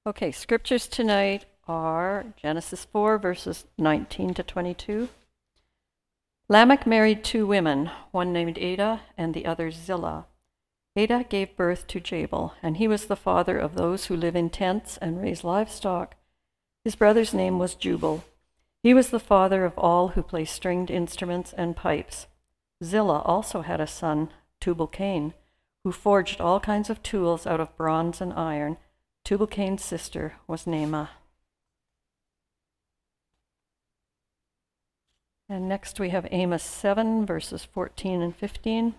Okay, scriptures tonight are Genesis 4, verses 19 to 22. Lamech married two women, one named Adah and the other Zillah. Adah gave birth to Jabal, and he was the father of those who live in tents and raise livestock. His brother's name was Jubal. He was the father of all who play stringed instruments and pipes. Zillah also had a son, Tubal-Cain, who forged all kinds of tools out of bronze and iron. Tubal-Cain's sister was Naamah. And next we have Amos 7, verses 14 and 15.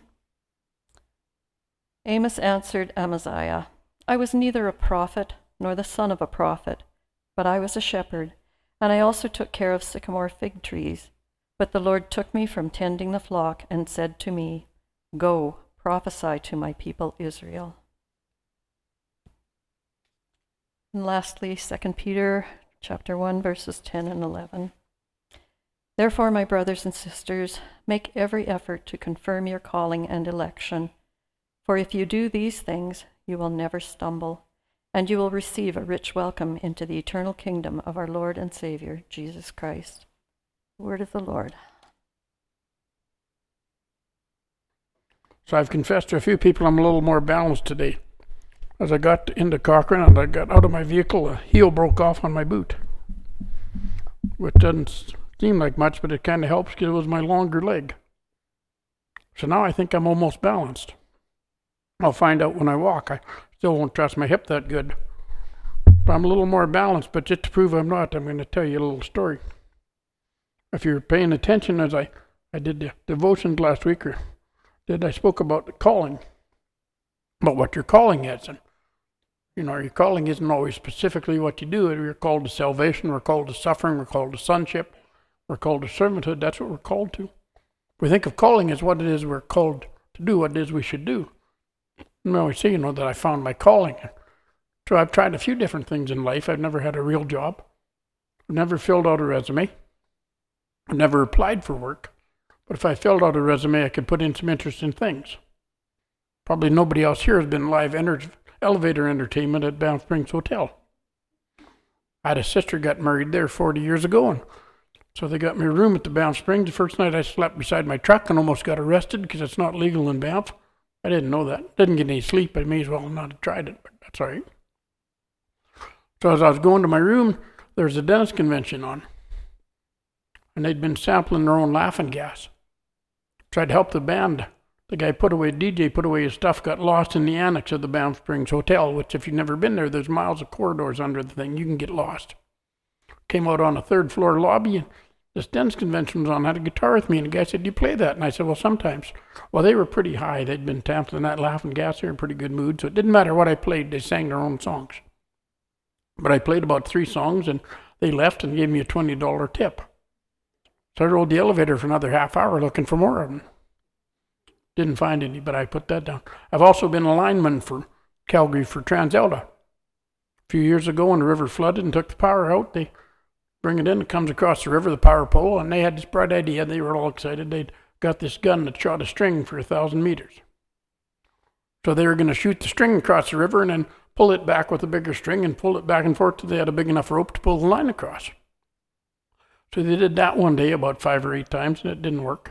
Amos answered Amaziah, I was neither a prophet nor the son of a prophet, but I was a shepherd, and I also took care of sycamore fig trees. But the Lord took me from tending the flock and said to me, Go, prophesy to my people Israel. And lastly, 2 Peter chapter 1, verses 10 and 11. Therefore, my brothers and sisters, make every effort to confirm your calling and election. For if you do these things, you will never stumble, and you will receive a rich welcome into the eternal kingdom of our Lord and Savior, Jesus Christ. The word of the Lord. So I've confessed to a few people I'm a little more balanced today. As I got into Cochrane and I got out of my vehicle, a heel broke off on my boot, which doesn't seem like much, but it kind of helps because it was my longer leg. So now I think I'm almost balanced. I'll find out when I walk. I still won't trust my hip that good. But I'm a little more balanced, but just to prove I'm not, I'm going to tell you a little story. If you're paying attention as I did the devotions last week, I spoke about the calling, about what your calling is. And, your calling isn't always specifically what you do. We're called to salvation, we're called to suffering, we're called to sonship, we're called to servanthood. That's what we're called to. We think of calling as what it is we're called to do, what it is we should do. And I always say, that I found my calling. So I've tried a few different things in life. I've never had a real job. I've never filled out a resume. I've never applied for work. But if I filled out a resume, I could put in some interesting things. Probably nobody else here has been live elevator entertainment at Banff Springs Hotel. I had a sister got married there 40 years ago, and so they got me a room at the Banff Springs. The first night I slept beside my truck and almost got arrested because it's not legal in Banff. I didn't know that. Didn't get any sleep. I may as well not have tried it, but that's all right. So as I was going to my room, there was a dentist convention on, and they'd been sampling their own laughing gas. Tried to help the band. The DJ put away his stuff, got lost in the annex of the Banff Springs Hotel, which if you've never been there, there's miles of corridors under the thing. You can get lost. Came out on a third floor lobby, and this dentist convention was on. I had a guitar with me, and the guy said, do you play that? And I said, well, sometimes. Well, they were pretty high. They'd been sampling that laughing gas. They were in pretty good mood, so it didn't matter what I played. They sang their own songs. But I played about 3 songs, and they left and gave me a $20 tip. So I rode the elevator for another half hour looking for more of them. Didn't find any, but I put that down. I've also been a lineman for Calgary for TransAlta. A few years ago when the river flooded and took the power out, they bring it in, it comes across the river, the power pole, and they had this bright idea. They were all excited. They'd got this gun that shot a string for 1,000 meters. So they were going to shoot the string across the river and then pull it back with a bigger string and pull it back and forth till they had a big enough rope to pull the line across. So they did that one day about 5 or 8 times, and it didn't work.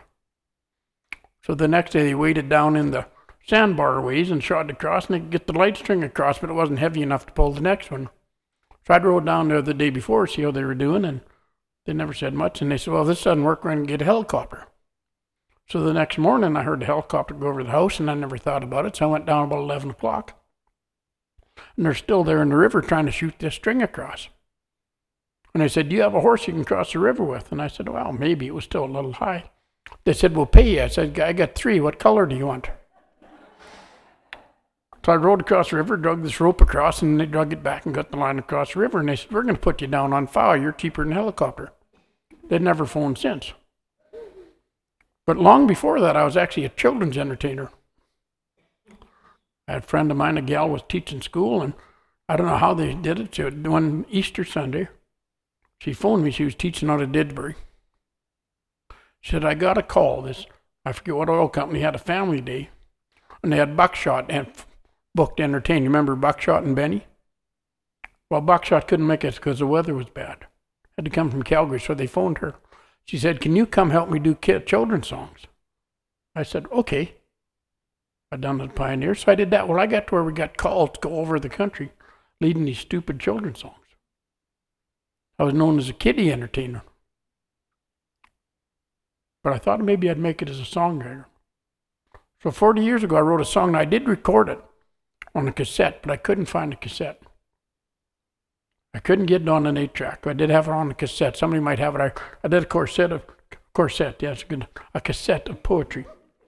So the next day they waded down in the sandbar ways and shot it across, and they could get the light string across, but it wasn't heavy enough to pull the next one. So I rode down there the day before to see how they were doing, and they never said much. And they said, well, if this doesn't work, we're going to get a helicopter. So the next morning I heard the helicopter go over the house, and I never thought about it, so I went down about 11 o'clock. And they're still there in the river trying to shoot this string across. And they said, do you have a horse you can cross the river with? And I said, well, maybe. It was still a little high. They said, we'll pay you. I said, I got 3. What color do you want? So I rode across the river, drug this rope across, and they drug it back and got the line across the river. And they said, we're going to put you down on file. You're cheaper than a helicopter. They'd never phoned since. But long before that, I was actually a children's entertainer. I had a friend of mine, a gal was teaching school, and I don't know how they did it. So one Easter Sunday, she phoned me. She was teaching out of Didsbury. She said, I got a call. I forget what oil company had a family day, and they had Buckshot and booked to entertain. You remember Buckshot and Benny? Well, Buckshot couldn't make it because the weather was bad. Had to come from Calgary, so they phoned her. She said, "Can you come help me do children's songs?" I said, "Okay." I'd done the Pioneer, so I did that. Well, I got to where we got called to go over the country leading these stupid children's songs. I was known as a kiddie entertainer. But I thought maybe I'd make it as a songwriter. So 40 years ago, I wrote a song, and I did record it on a cassette, but I couldn't find a cassette. I couldn't get it on an 8-track. I did have it on a cassette. Somebody might have it. I did a cassette of poetry.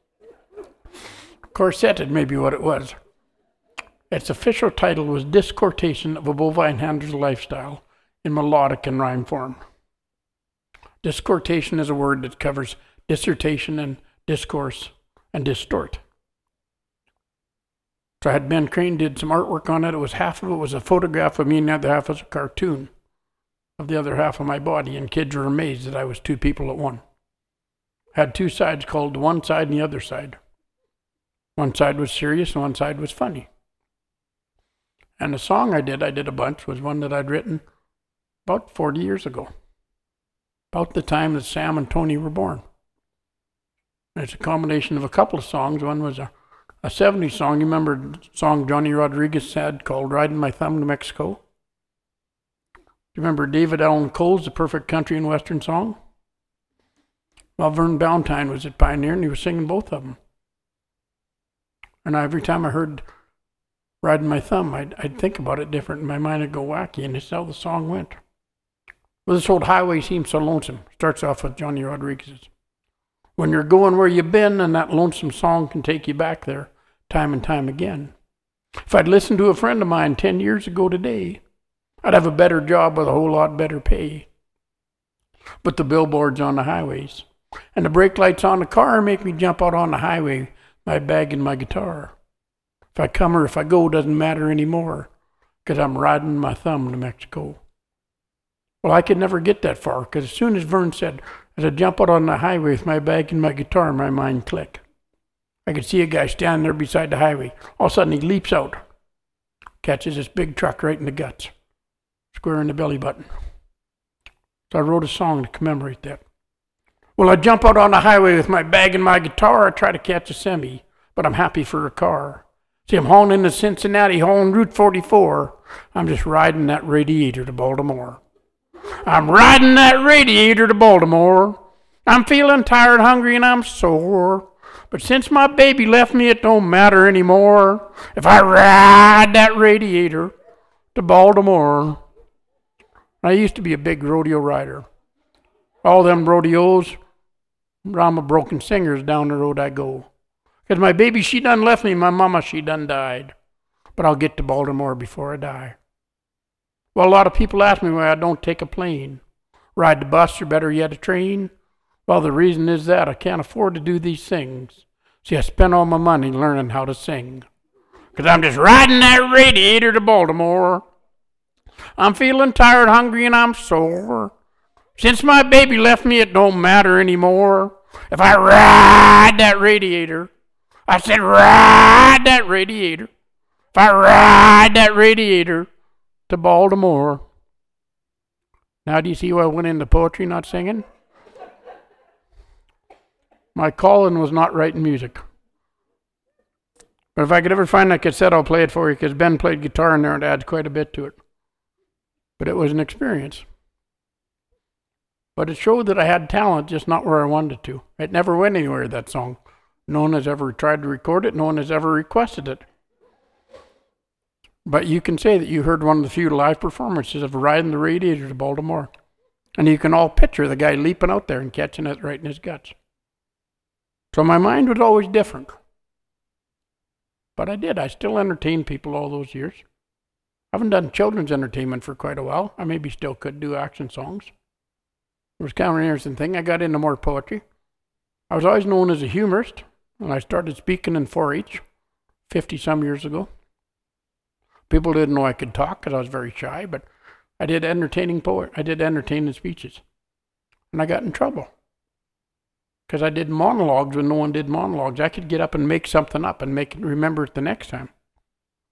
Corsetted may be what it was. Its official title was Discortation of a Bovine Handler's Lifestyle in Melodic and Rhyme Form. Discortation is a word that covers dissertation and discourse and distort. So I had Ben Crane did some artwork on it. It was half of it was a photograph of me and the other half was a cartoon of the other half of my body, and kids were amazed that I was two people at one. Had two sides called the one side and the other side. One side was serious and one side was funny. And the song I did a bunch, was one that I'd written about 40 years ago, about the time that Sam and Tony were born. And it's a combination of a couple of songs. One was a 70s song. You remember the song Johnny Rodriguez had called Riding My Thumb to Mexico? Do you remember David Allan Coe's The Perfect Country and Western Song? Well, Vern Ballantine was at Pioneer, and he was singing both of them. And every time I heard Riding My Thumb, I'd think about it different, and my mind would go wacky, and that's how the song went. Well, this old highway seems so lonesome. Starts off with Johnny Rodriguez's. When you're going where you've been, and that lonesome song can take you back there time and time again. If I'd listened to a friend of mine 10 years ago today, I'd have a better job with a whole lot better pay. But the billboards on the highways and the brake lights on the car make me jump out on the highway, my bag and my guitar. If I come or if I go doesn't matter anymore, 'cause I'm riding my thumb to Mexico. Well, I could never get that far, 'cause as soon as Vern said, as I jump out on the highway with my bag and my guitar, my mind clicked. I could see a guy standing there beside the highway. All of a sudden he leaps out, catches this big truck right in the guts, square in the belly button. So I wrote a song to commemorate that. Well, I jump out on the highway with my bag and my guitar. I try to catch a semi, but I'm happy for a car. See, I'm hauling into Cincinnati, hauling Route 44. I'm just riding that radiator to Baltimore. I'm riding that radiator to Baltimore. I'm feeling tired, hungry, and I'm sore. But since my baby left me, it don't matter anymore. If I ride that radiator to Baltimore. I used to be a big rodeo rider. All them rodeos, I'm a broken singers down the road I go. 'Cause my baby, she done left me, my mama, she done died. But I'll get to Baltimore before I die. Well, a lot of people ask me why I don't take a plane, ride the bus, or better yet, a train. Well, the reason is that I can't afford to do these things. See, I spent all my money learning how to sing. 'Cause I'm just riding that radiator to Baltimore. I'm feeling tired, hungry, and I'm sore. Since my baby left me, it don't matter anymore. If I ride that radiator, I said ride that radiator. If I ride that radiator to Baltimore. Now do you see why I went into poetry, not singing? My calling was not writing music. But if I could ever find that cassette, I'll play it for you, because Ben played guitar in there and adds quite a bit to it. But it was an experience. But it showed that I had talent, just not where I wanted to. It never went anywhere, that song. No one has ever tried to record it. No one has ever requested it. But you can say that you heard one of the few live performances of Riding the Radiator to Baltimore. And you can all picture the guy leaping out there and catching it right in his guts. So my mind was always different. But I did. I still entertained people all those years. I haven't done children's entertainment for quite a while. I maybe still could do action songs. It was kind of an interesting thing. I got into more poetry. I was always known as a humorist when I started speaking in 4-H 50-some years ago. People didn't know I could talk because I was very shy, but I did entertaining speeches. And I got in trouble because I did monologues when no one did monologues. I could get up and make something up and remember it the next time.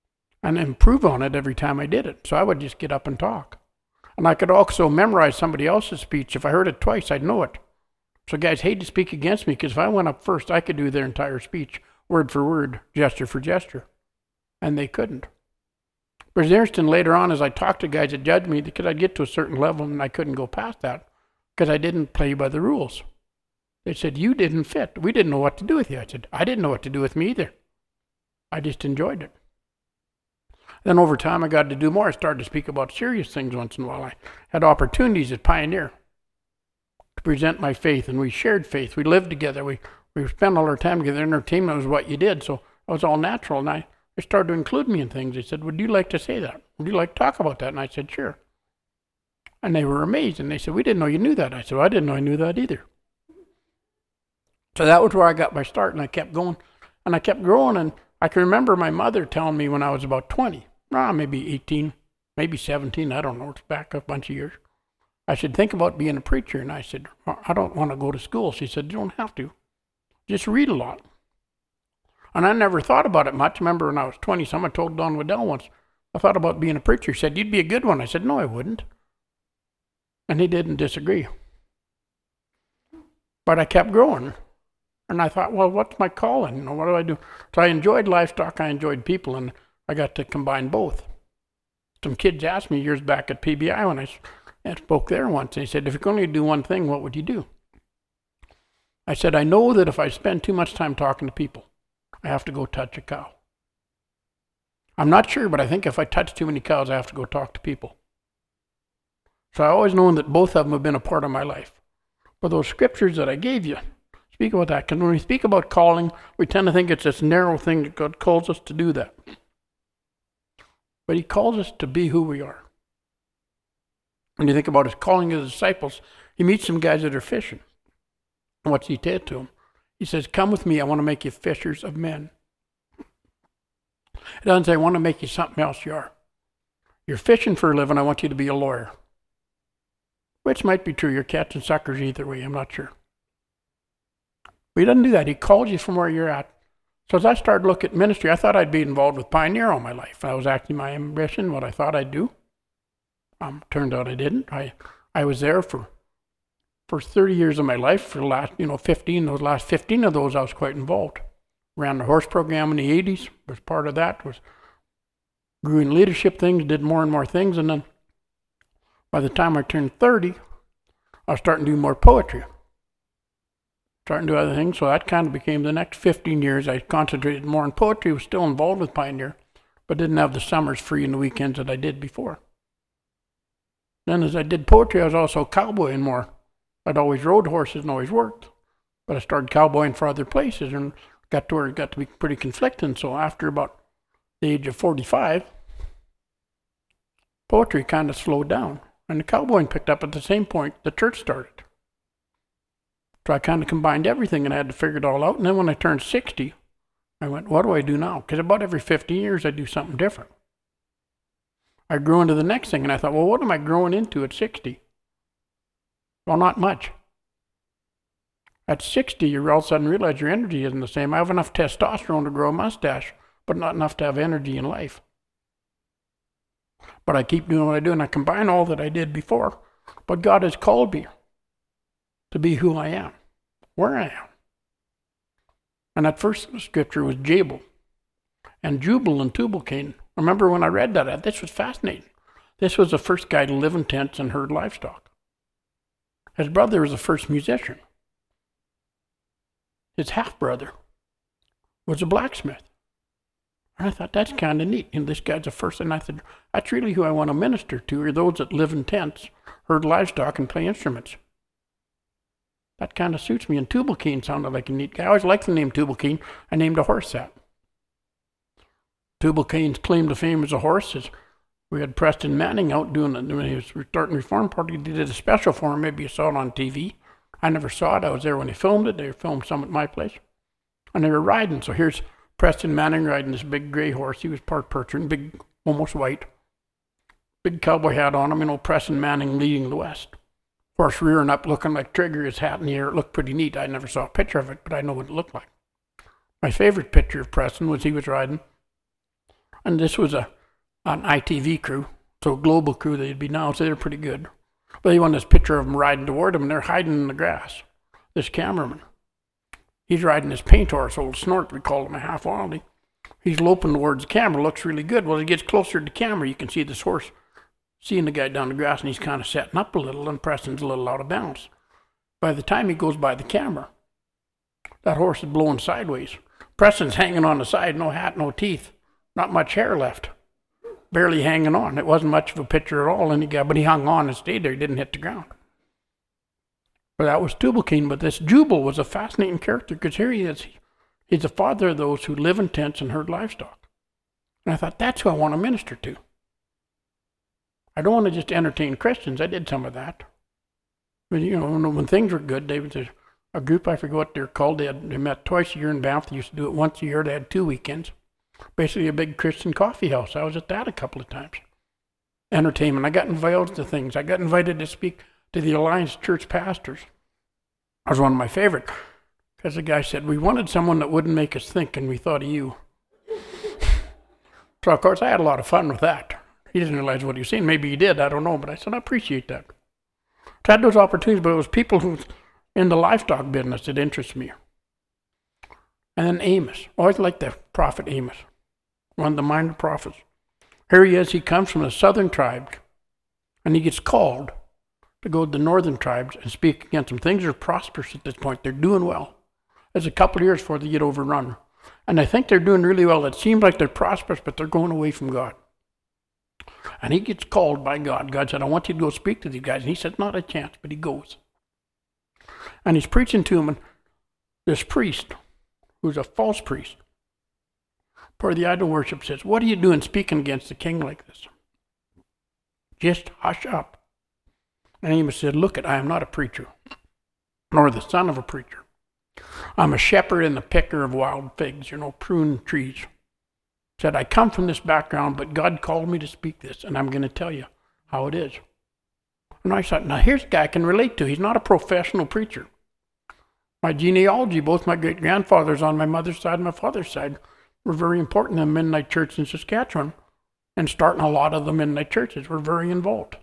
and improve on it every time I did it. So I would just get up and talk. And I could also memorize somebody else's speech. If I heard it twice, I'd know it. So guys hate to speak against me, because if I went up first, I could do their entire speech, word for word, gesture for gesture. And they couldn't. But it was interesting later on as I talked to guys that judged me, because I'd get to a certain level and I couldn't go past that because I didn't play by the rules. They said, you didn't fit. We didn't know what to do with you. I said, I didn't know what to do with me either. I just enjoyed it. Then over time I got to do more. I started to speak about serious things once in a while. I had opportunities at Pioneer to present my faith, and we shared faith. We lived together. We spent all our time together. Entertainment was what you did, so it was all natural. And they started to include me in things. They said, would you like to say that? Would you like to talk about that? And I said, sure. And they were amazed, and they said, we didn't know you knew that. I said, well, I didn't know I knew that either. So that was where I got my start, and I kept going, and I kept growing. And I can remember my mother telling me when I was about 20, maybe 18, maybe 17, I don't know, it's back a bunch of years, I should think about being a preacher. And I said, I don't want to go to school. She said, you don't have to. Just read a lot. And I never thought about it much. I remember when I was 20, someone told Don Waddell once, I thought about being a preacher. He said, you'd be a good one. I said, no, I wouldn't. And he didn't disagree. But I kept growing. And I thought, well, what's my calling? What do I do? So I enjoyed livestock, I enjoyed people, and I got to combine both. Some kids asked me years back at PBI when I spoke there once. They said, if you could only do one thing, what would you do? I said, I know that if I spend too much time talking to people, I have to go touch a cow. I'm not sure, but I think if I touch too many cows, I have to go talk to people. So I always known that both of them have been a part of my life. But those scriptures that I gave you, speak about that. Because when we speak about calling, we tend to think it's this narrow thing that God calls us to do that. But he calls us to be who we are. When you think about his calling his disciples, he meets some guys that are fishing. And what's he said to them? He says, come with me, I want to make you fishers of men. It doesn't say, I want to make you something else you are. You're fishing for a living, I want you to be a lawyer. Which might be true, you're catching suckers either way, I'm not sure. But he doesn't do that, he calls you from where you're at. So as I started to look at ministry, I thought I'd be involved with Pioneer all my life. That was actually my ambition, what I thought I'd do. Turned out I didn't. I was there for 30 years of my life. For the last, 15, those last 15 of those I was quite involved. Ran the horse program in the 80s, was part of that, grew in leadership things, did more and more things, and then by the time I turned 30, I was starting to do more poetry. Starting to do other things, so that kind of became the next 15 years. I concentrated more on poetry, was still involved with Pioneer, but didn't have the summers free and the weekends that I did before. Then as I did poetry, I was also cowboying more. I'd always rode horses and always worked, but I started cowboying for other places and got to where it got to be pretty conflicting. So after about the age of 45, poetry kind of slowed down, and the cowboying picked up at the same point the church started. So I kind of combined everything and I had to figure it all out. And then when I turned 60, I went, what do I do now? Because about every 15 years I do something different. I grew into the next thing and I thought, well, what am I growing into at 60? Well, not much. At 60, you all of a sudden realize your energy isn't the same. I have enough testosterone to grow a mustache, but not enough to have energy in life. But I keep doing what I do, and I combine all that I did before. But God has called me to be who I am, where I am. And that first scripture was Jabal, and Jubal and Tubal-Cain. Remember when I read that, this was fascinating. This was the first guy to live in tents and herd livestock. His brother was the first musician. His half-brother was a blacksmith. And I thought, that's kind of neat. This guy's the first. And I said, that's really who I want to minister to, are those that live in tents, herd livestock, and play instruments. That kind of suits me. And Tubal-Cain sounded like a neat guy. I always liked the name Tubal-Cain. I named a horse that. Tubal-Cain's claim to fame as a horse is we had Preston Manning out doing it when he was starting Reform Party. They did a special for him. Maybe you saw it on TV. I never saw it. I was there when they filmed it. They filmed some at my place. And they were riding. So here's Preston Manning riding this big gray horse. He was part Percheron, big, almost white. Big cowboy hat on him. Preston Manning leading the West. Horse rearing up, looking like Trigger, his hat in the air. It looked pretty neat. I never saw a picture of it, but I know what it looked like. My favorite picture of Preston was he was riding And this was an ITV crew, so a global crew they'd be now, so they're pretty good. But they want this picture of them riding toward them, and they're hiding in the grass. This cameraman, he's riding his paint horse, old Snort, we call him, a half-wild. He's loping towards the camera, looks really good. Well, as he gets closer to the camera, you can see this horse seeing the guy down the grass, and he's kind of setting up a little, and Preston's a little out of balance. By the time he goes by the camera, that horse is blowing sideways. Preston's hanging on the side, no hat, no teeth, not much hair left. Barely hanging on. It wasn't much of a picture at all, but he hung on and stayed there. He didn't hit the ground. But that was Tubal-Cain. But this Jubal was a fascinating character, because here he is. He's the father of those who live in tents and herd livestock. And I thought, that's who I want to minister to. I don't want to just entertain Christians. I did some of that. But, when things were good, there was a group, I forget what they're called. They met twice a year in Banff. They used to do it once a year. They had 2 weekends. Basically a big Christian coffee house. I was at that a couple of times. Entertainment. I got invited to things. I got invited to speak to the Alliance Church pastors. That was one of my favorite. Because the guy said, we wanted someone that wouldn't make us think, and we thought of you. So, of course, I had a lot of fun with that. He didn't realize what he was saying. Maybe he did. I don't know. But I said, I appreciate that. So I had those opportunities, but it was people who was in the livestock business that interested me. And then Amos. Always liked the prophet Amos. One of the minor prophets. Here he is. He comes from the southern tribes. And he gets called to go to the northern tribes and speak against them. Things are prosperous at this point. They're doing well. There's a couple of years before they get overrun. And I think they're doing really well. It seems like they're prosperous, but they're going away from God. And he gets called by God. God said, I want you to go speak to these guys. And he said, not a chance, but he goes. And he's preaching to them. And this priest, who's a false priest, part of the idol worship, says, what are you doing speaking against the king like this? Just hush up. And Amos said, look I am not a preacher, nor the son of a preacher. I'm a shepherd and a picker of wild figs, prune trees. Said, I come from this background, but God called me to speak this, and I'm going to tell you how it is. And I thought, now here's a guy I can relate to. He's not a professional preacher. My genealogy, both my great-grandfathers on my mother's side and my father's side, were very important in the Mennonite Church in Saskatchewan, and starting a lot of the Mennonite churches were very involved.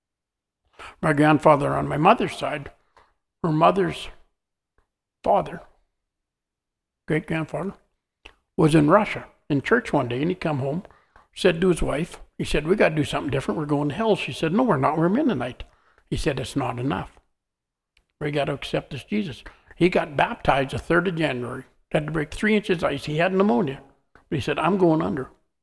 My grandfather on my mother's side, her mother's father, great-grandfather, was in Russia in church one day, and he come home, said to his wife, he said, we got to do something different. We're going to hell. She said, no, we're not. We're Mennonite. He said, it's not enough. We got to accept this Jesus. He got baptized the 3rd of January. Had to break 3 inches ice. He had pneumonia. But he said, I'm going under.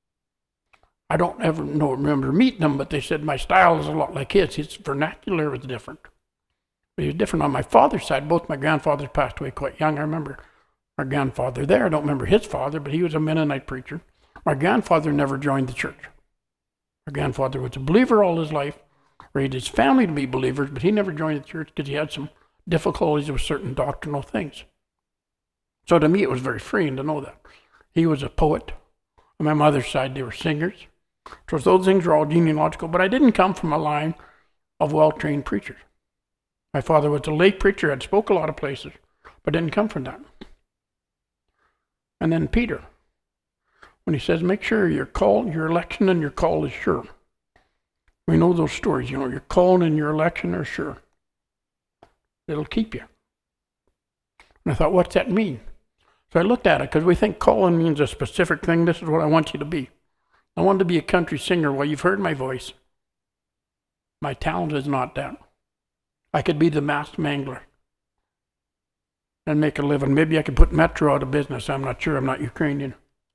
I don't ever remember meeting him, but they said my style is a lot like his. His vernacular was different. But he was different on my father's side. Both my grandfathers passed away quite young. I remember my grandfather there. I don't remember his father, but he was a Mennonite preacher. My grandfather never joined the church. My grandfather was a believer all his life, raised his family to be believers, but he never joined the church because he had some difficulties with certain doctrinal things. So to me, it was very freeing to know that. He was a poet. On my mother's side, they were singers. So those things were all genealogical, but I didn't come from a line of well-trained preachers. My father was a lay preacher, had spoke a lot of places, but didn't come from that. And then Peter, when he says, make sure your call, your election and your call is sure. We know those stories, your call and your election are sure. It'll keep you. And I thought, what's that mean? So I looked at it, because we think calling means a specific thing. This is what I want you to be. I wanted to be a country singer. Well, you've heard my voice. My talent is not that. I could be the masked mangler and make a living. Maybe I could put Metro out of business. I'm not sure. I'm not Ukrainian.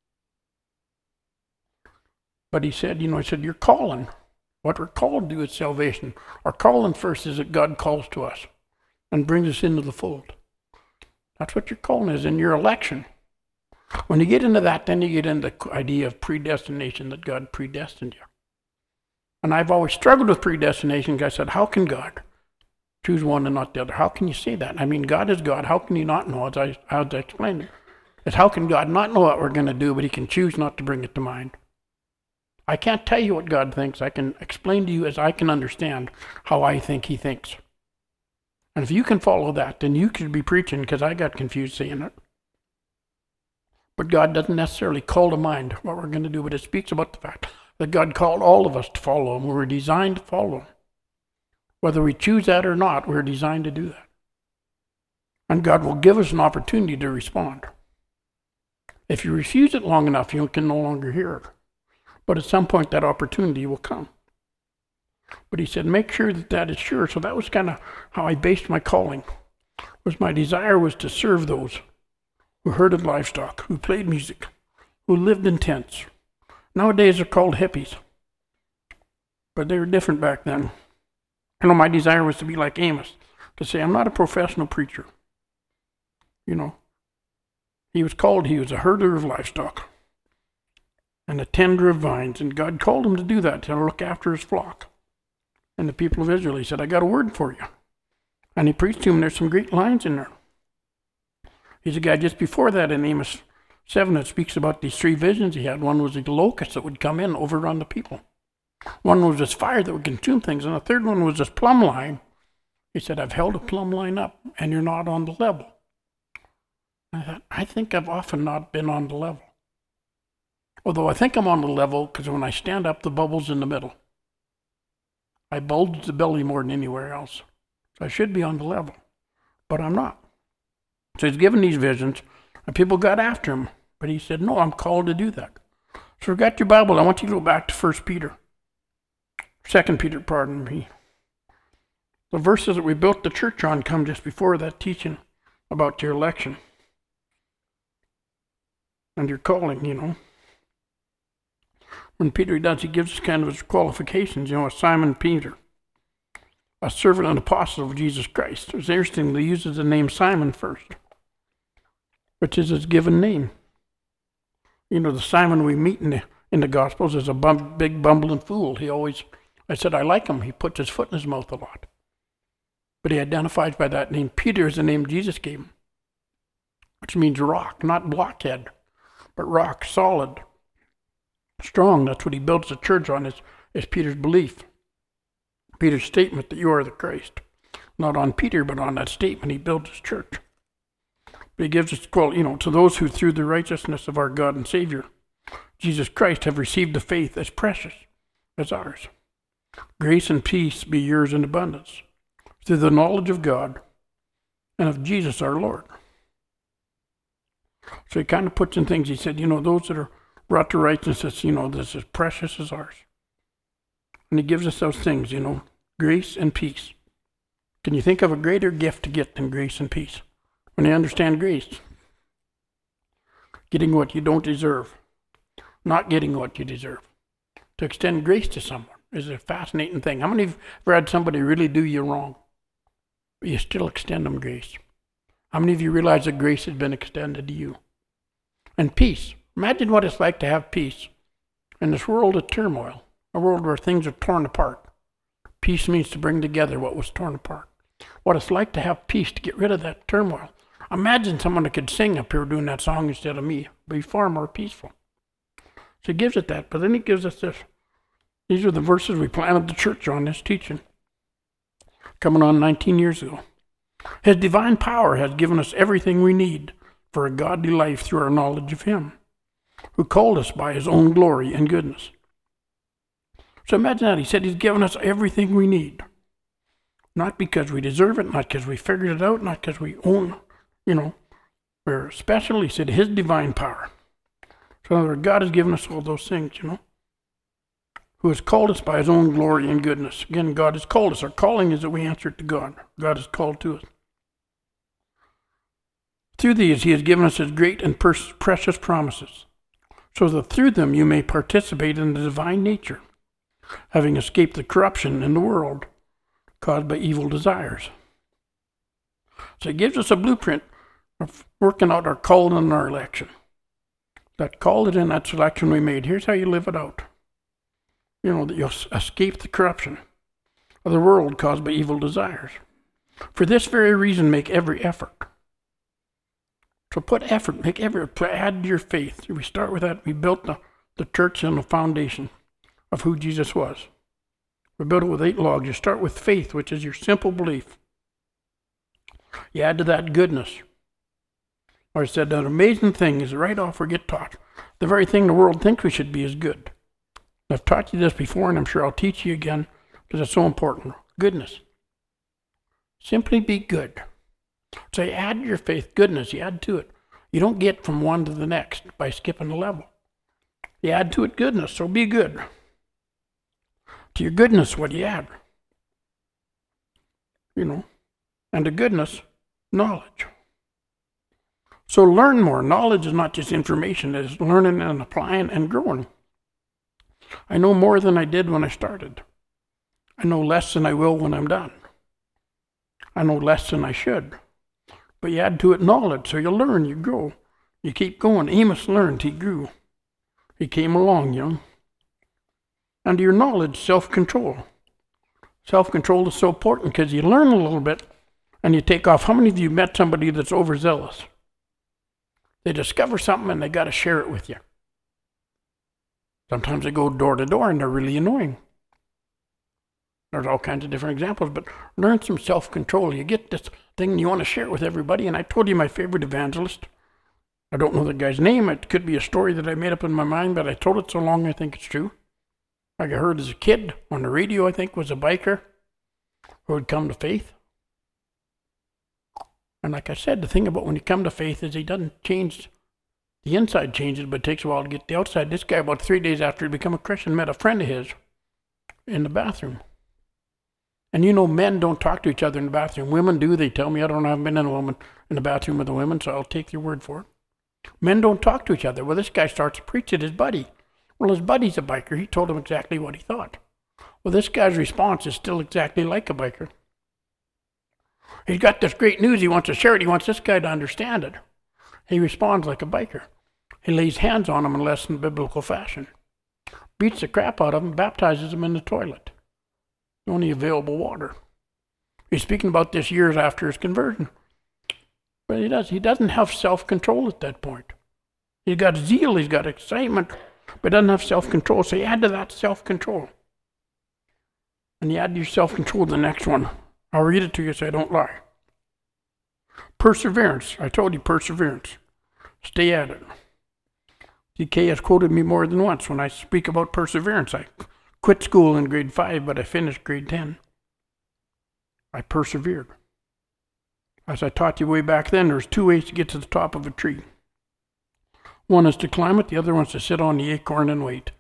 But he said, you're calling. What we're called to do is salvation. Our calling first is that God calls to us and brings us into the fold. That's what your calling is, in your election. When you get into that, then you get into the idea of predestination, that God predestined you. And I've always struggled with predestination. I said, how can God choose one and not the other? How can you say that? I mean, God is God. How can he not know? As I explained it. It's how can God not know what we're going to do, but he can choose not to bring it to mind? I can't tell you what God thinks. I can explain to you as I can understand how I think he thinks. And if you can follow that, then you could be preaching, because I got confused saying it. But God doesn't necessarily call to mind what we're going to do, but it speaks about the fact that God called all of us to follow him. We were designed to follow him. Whether we choose that or not, we're designed to do that. And God will give us an opportunity to respond. If you refuse it long enough, you can no longer hear it. But at some point, that opportunity will come. But he said, make sure that that is sure. So that was kind of how I based my calling. My desire was to serve those who herded livestock, who played music, who lived in tents. Nowadays, they're called hippies. But they were different back then. My desire was to be like Amos, to say, I'm not a professional preacher. He was a herder of livestock and a tender of vines, and God called him to do that, to look after his flock. And the people of Israel, he said, I got a word for you. And he preached to him. There's some great lines in there. He's a guy just before that in Amos 7 that speaks about these 3 visions he had. One was the locust that would come in, overrun the people. One was this fire that would consume things. And the third one was this plumb line. He said, I've held a plumb line up, and you're not on the level. I thought, I think I've often not been on the level. Although I think I'm on the level because when I stand up, the bubble's in the middle. I bulge the belly more than anywhere else. So I should be on the level. But I'm not. So he's given these visions, and people got after him. But he said, no, I'm called to do that. So if you got your Bible, I want you to go back to 2 Peter, pardon me. The verses that we built the church on come just before that teaching about your election and your calling, When Peter does, he gives us kind of his qualifications, a Simon Peter, a servant and apostle of Jesus Christ. It's interesting, he uses the name Simon first, which is his given name. The Simon we meet in the Gospels is a big bumbling fool. I said, I like him. He puts his foot in his mouth a lot. But he identifies by that name. Peter is the name Jesus gave him, which means rock, not blockhead, but rock, solid, strong. That's what he builds the church on, is Peter's belief. Peter's statement that you are the Christ. Not on Peter, but on that statement he builds his church. But he gives us, to those who through the righteousness of our God and Savior, Jesus Christ, have received the faith as precious as ours. Grace and peace be yours in abundance, through the knowledge of God and of Jesus our Lord. So he kind of puts in things, he said, those that are brought to righteousness, this is precious as ours. And he gives us those things, grace and peace. Can you think of a greater gift to get than grace and peace? When you understand grace, getting what you don't deserve, not getting what you deserve. To extend grace to someone is a fascinating thing. How many of you ever had somebody really do you wrong, but you still extend them grace? How many of you realize that grace has been extended to you? And peace. Imagine what it's like to have peace in this world of turmoil, a world where things are torn apart. Peace means to bring together what was torn apart. What it's like to have peace, to get rid of that turmoil. Imagine someone that could sing up here doing that song instead of me. It'd be far more peaceful. So he gives it that, but then he gives us this. These are the verses we planted the church on, this teaching, coming on 19 years ago. His divine power has given us everything we need for a godly life through our knowledge of him, who called us by his own glory and goodness. So imagine that. He said he's given us everything we need. Not because we deserve it, not because we figured it out, not because we own, we're special. He said his divine power. So in other words, God has given us all those things, who has called us by his own glory and goodness. Again, God has called us. Our calling is that we answer to God. God has called to us. Through these, he has given us his great and precious promises, so that through them you may participate in the divine nature, having escaped the corruption in the world caused by evil desires. So it gives us a blueprint of working out our calling and our election. That call it in, that selection we made. Here's how you live it out. That you'll escape the corruption of the world caused by evil desires. For this very reason, make every effort. So put effort, add your faith. We start with that. We built the church on the foundation of who Jesus was. We built it with 8 logs. You start with faith, which is your simple belief. You add to that goodness. Or I said, an amazing thing is right off we get taught. The very thing the world thinks we should be is good. I've taught you this before, and I'm sure I'll teach you again because it's so important. Goodness. Simply be good. So you add to your faith goodness, you add to it. You don't get from one to the next by skipping a level. You add to it goodness, so be good. To your goodness, what do you add? And to goodness, knowledge. So learn more. Knowledge is not just information, it is learning and applying and growing. I know more than I did when I started. I know less than I will when I'm done. I know less than I should. But you add to it knowledge, so you learn, you grow. You keep going. Amos learned, he grew. He came along young. And to your knowledge, self-control. Self-control is so important because you learn a little bit and you take off. How many of you met somebody that's overzealous? They discover something and they got to share it with you. Sometimes they go door to door and they're really annoying. There's all kinds of different examples, but learn some self-control. You get this thing and you want to share it with everybody. And I told you my favorite evangelist. I don't know the guy's name. It could be a story that I made up in my mind, but I told it so long I think it's true. I heard as a kid on the radio, I think, was a biker who had come to faith. And like I said, the thing about when you come to faith is he doesn't change, the inside changes, but it takes a while to get the outside. This guy, about 3 days after he became a Christian, met a friend of his in the bathroom. And men don't talk to each other in the bathroom. Women do. They tell me I haven't been in the bathroom with a woman, so I'll take your word for it. Men don't talk to each other. Well, this guy starts to preach at his buddy. Well, his buddy's a biker. He told him exactly what he thought. Well, this guy's response is still exactly like a biker. He's got this great news. He wants to share it. He wants this guy to understand it. He responds like a biker. He lays hands on him in less than biblical fashion. Beats the crap out of him, baptizes him in the toilet. Only available water. He's speaking about this years after his conversion. But he doesn't have self-control at that point. He's got zeal, he's got excitement, but doesn't have self-control. So you add to that self-control. And you add your self-control to the next one. I'll read it to you so I don't lie. Perseverance. I told you perseverance. Stay at it. DK has quoted me more than once when I speak about perseverance. I quit school in grade 5, but I finished grade 10. I persevered. As I taught you way back then, there's 2 ways to get to the top of a tree. One is to climb it, the other one's to sit on the acorn and wait.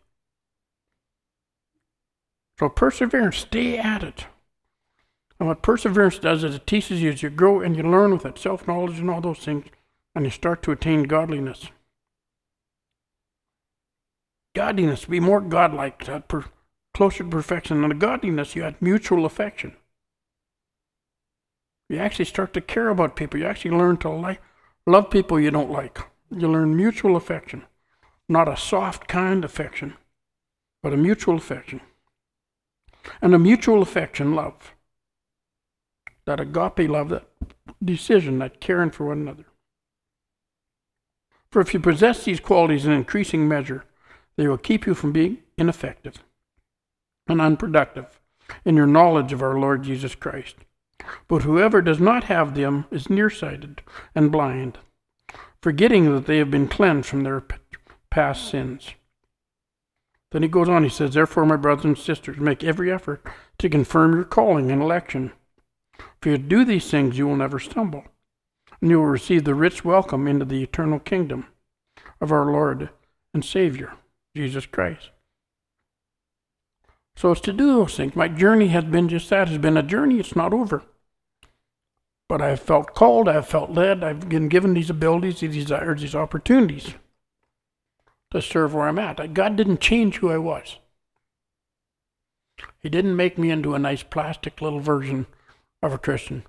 So perseverance, stay at it. And what perseverance does is it teaches you as you grow and you learn with it, self-knowledge and all those things, and you start to attain godliness. Godliness, be more godlike, closer to perfection. And the godliness, you add mutual affection. You actually start to care about people. You actually learn to love people you don't like. You learn mutual affection. Not a soft kind affection, but a mutual affection. And a mutual affection, love. That agape love, that decision, that caring for one another. For if you possess these qualities in increasing measure, they will keep you from being ineffective and unproductive in your knowledge of our Lord Jesus Christ. But whoever does not have them is nearsighted and blind, forgetting that they have been cleansed from their past sins. Then he goes on, he says, therefore, my brothers and sisters, make every effort to confirm your calling and election. If you do these things, you will never stumble, and you will receive the rich welcome into the eternal kingdom of our Lord and Savior, Jesus Christ. So it's to do those things. My journey has been just that. It's been a journey. It's not over. But I've felt called. I've felt led. I've been given these abilities, these desires, these opportunities to serve where I'm at. God didn't change who I was. He didn't make me into a nice plastic little version of a Christian.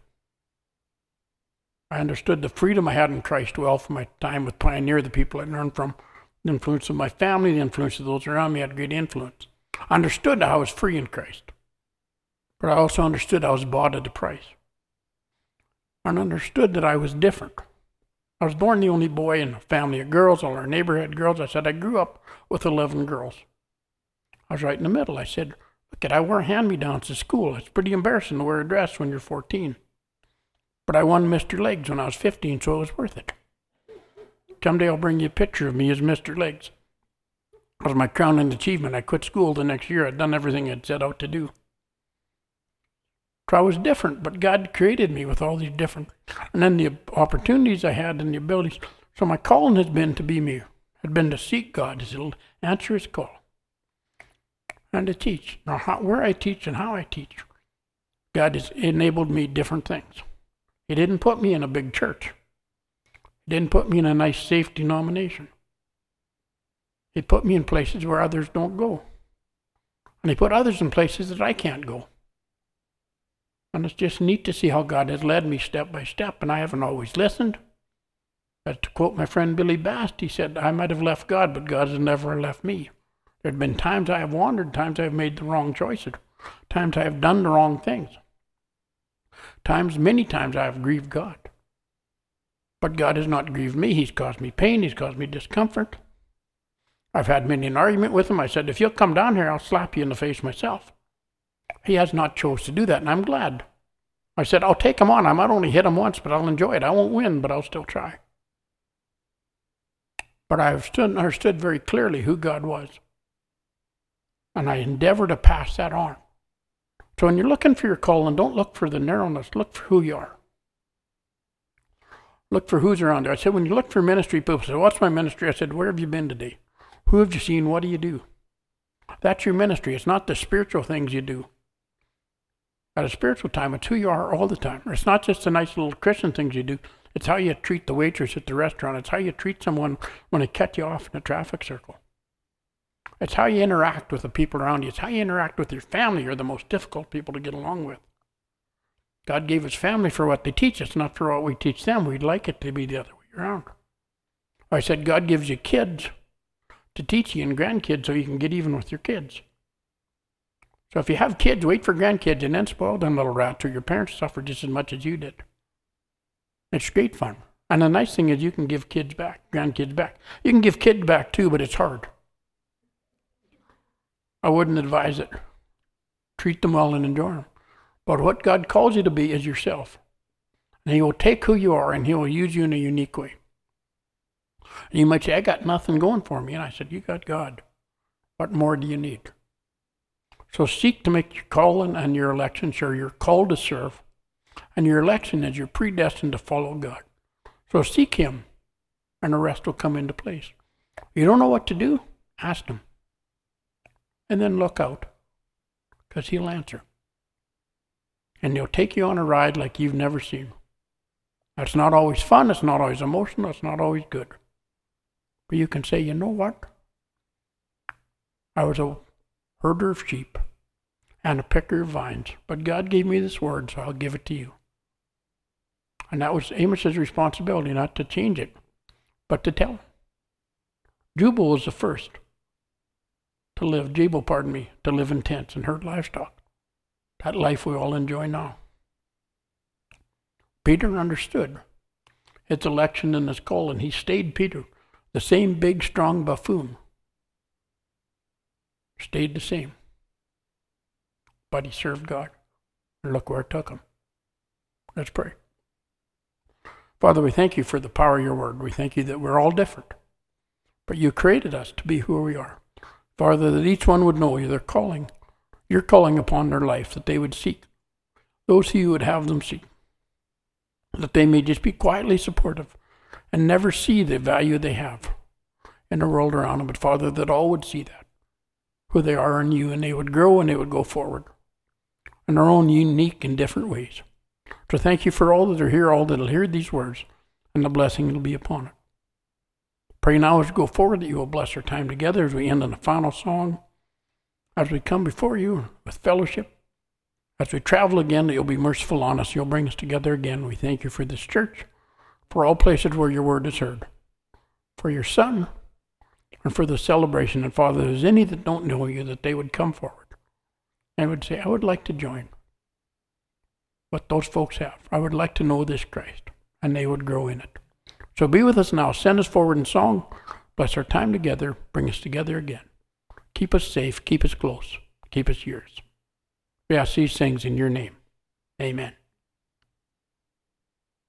I understood the freedom I had in Christ well from my time with Pioneer, the people I learned from, the influence of my family, the influence of those around me had great influence. I understood that I was free in Christ. But I also understood I was bought at a price. And understood that I was different. I was born the only boy in a family of girls. All our neighbor had girls. I said I grew up with 11 girls. I was right in the middle. I said, look, I wear hand-me-downs to school. It's pretty embarrassing to wear a dress when you're 14. But I won Mr. Legs when I was 15, so it was worth it. Someday I'll bring you a picture of me as Mr. Legs. It was my crowning achievement. I quit school the next year. I'd done everything I'd set out to do. So I was different, but God created me with all these different, and then the opportunities I had and the abilities. So my calling has been to be me, had been to seek God, to answer His call, and to teach. Now, where I teach and how I teach, God has enabled me different things. He didn't put me in a big church. He didn't put me in a nice, safe denomination. He put me in places where others don't go. And He put others in places that I can't go. And it's just neat to see how God has led me step by step, and I haven't always listened. As to quote my friend Billy Bast, he said, I might have left God, but God has never left me. There have been times I have wandered, times I have made the wrong choices, times I have done the wrong things. Many times I have grieved God. But God has not grieved me. He's caused me pain. He's caused me discomfort. I've had many an argument with Him. I said, if you'll come down here, I'll slap you in the face myself. He has not chose to do that, and I'm glad. I said, I'll take Him on. I might only hit Him once, but I'll enjoy it. I won't win, but I'll still try. But I have understood very clearly who God was. And I endeavor to pass that on. So when you're looking for your calling, don't look for the narrowness. Look for who you are. Look for who's around there. I said, when you look for ministry, people say, what's my ministry? I said, where have you been today? Who have you seen? What do you do? That's your ministry. It's not the spiritual things you do. At a spiritual time, it's who you are all the time. It's not just the nice little Christian things you do. It's how you treat the waitress at the restaurant. It's how you treat someone when they cut you off in a traffic circle. It's how you interact with the people around you. It's how you interact with your family. You're the most difficult people to get along with. God gave His family for what they teach us, not for what we teach them. We'd like it to be the other way around. I said God gives you kids to teach you and grandkids so you can get even with your kids. So if you have kids, wait for grandkids and then spoil them little rats, or your parents suffer just as much as you did. It's great fun. And the nice thing is you can give kids back, grandkids back. You can give kids back too, but it's hard. I wouldn't advise it. Treat them well and enjoy them. But what God calls you to be is yourself. And He will take who you are and He will use you in a unique way. And you might say, I got nothing going for me. And I said, you got God. What more do you need? So seek to make your calling and your election sure. You're called to serve. And your election is you're predestined to follow God. So seek Him, and the rest will come into place. You don't know what to do? Ask Him. And then look out, because He'll answer. And He'll take you on a ride like you've never seen. That's not always fun, it's not always emotional, it's not always good. But you can say, you know what? I was a herder of sheep and a picker of vines, but God gave me this word, so I'll give it to you. And that was Amos's responsibility, not to change it, but to tell. Jubal was the first to live in tents and herd livestock. That life we all enjoy now. Peter understood his election and his call, and he stayed Peter. The same big, strong buffoon stayed the same. But he served God. And look where it took him. Let's pray. Father, we thank you for the power of your word. We thank you that we're all different. But you created us to be who we are. Father, that each one would know you're calling upon their life, that they would seek those who you would have them seek. That they may just be quietly supportive and never see the value they have in the world around them. But Father, that all would see that, who they are in you, and they would grow and they would go forward in their own unique and different ways. So thank you for all that are here, all that will hear these words, and the blessing will be upon it. Pray now as we go forward that you will bless our time together as we end in a final song, as we come before you with fellowship, as we travel again, that you'll be merciful on us. You'll bring us together again. We thank you for this church, for all places where your word is heard, for your Son, and for the celebration. And Father, if there's any that don't know you, that they would come forward and would say, I would like to join what those folks have. I would like to know this Christ, and they would grow in it. So be with us now. Send us forward in song. Bless our time together. Bring us together again. Keep us safe. Keep us close. Keep us yours. We ask these things in your name. Amen.